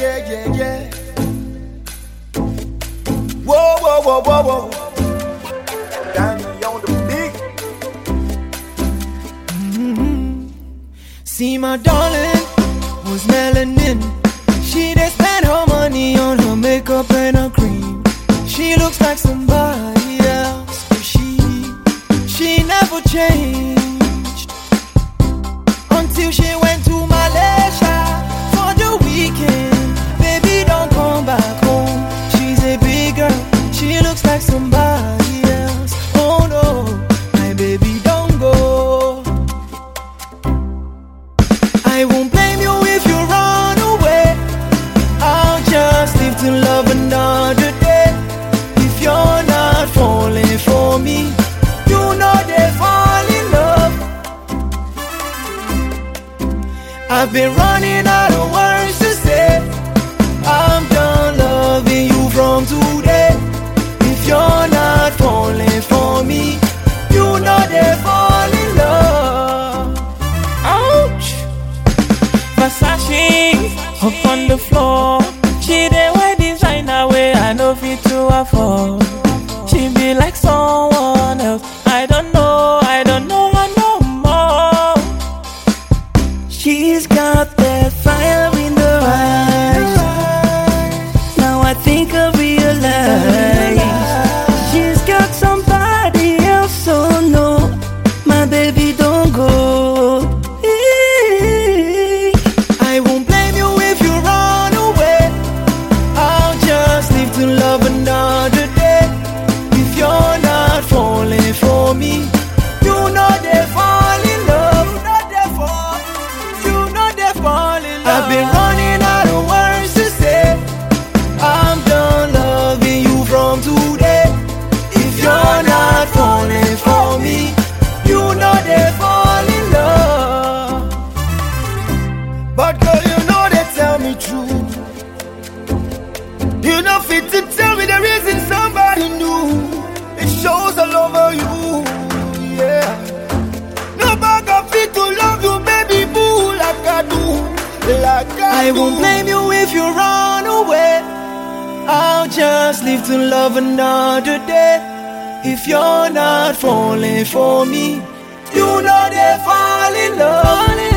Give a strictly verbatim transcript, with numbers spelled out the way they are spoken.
yeah, yeah, yeah. Whoa, whoa, whoa, whoa, whoa. Danny on the beat. Mm-hmm. See, my darling was melanin. She did spend her money on her makeup and her cream. She looks like somebody else, but she, she never changed until she went to Malaysia for the weekend. Baby, don't come back home. She's a big girl. She looks like somebody else. Oh no, my baby, don't go. I won't blame you if you run away. I'll just live to love another day. If you're not falling for me, you know they fall in love. I've been running out of words to say. I'm done loving you from today. If you're not falling for me, you know they fall in love. Ouch! Versace up on the floor. She dey wear designer way I know fit to afford. She be like someone else. I don't know, I don't know her no more. She's got that fire in her eyes. Now I think I realize she's got somebody else. So no, my baby, don't go. I won't blame you if you run away. I'll just live to love another day. If you're not falling for me, you know they fall in love. You know they fall, you know they fall in love. I've been running out of words to say. I'm done loving you from today. If you're not falling for me, you know they fall in love. But girl, you know they tell me true. You know fit to tell me the reason somebody new. It shows all over you, yeah. No bag of fit to love you, baby boo, like I do, like I, I do. won't blame you if you run away. I'll just live to love another day. If you're not falling for me, you know they fall in love.